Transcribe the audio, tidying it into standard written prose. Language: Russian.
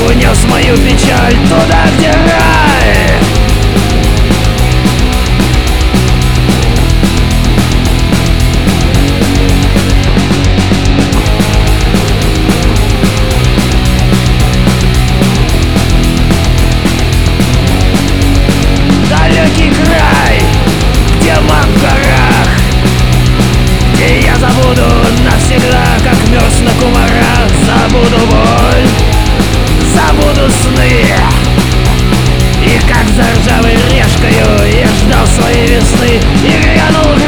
унес мою печаль туда, где рай. Далекий край, где мак в горах, где я забуду навсегда, как мерз на кумарах. Забуду боль, забуду сны, и как за ржавой решкою я ждал своей весны и грянул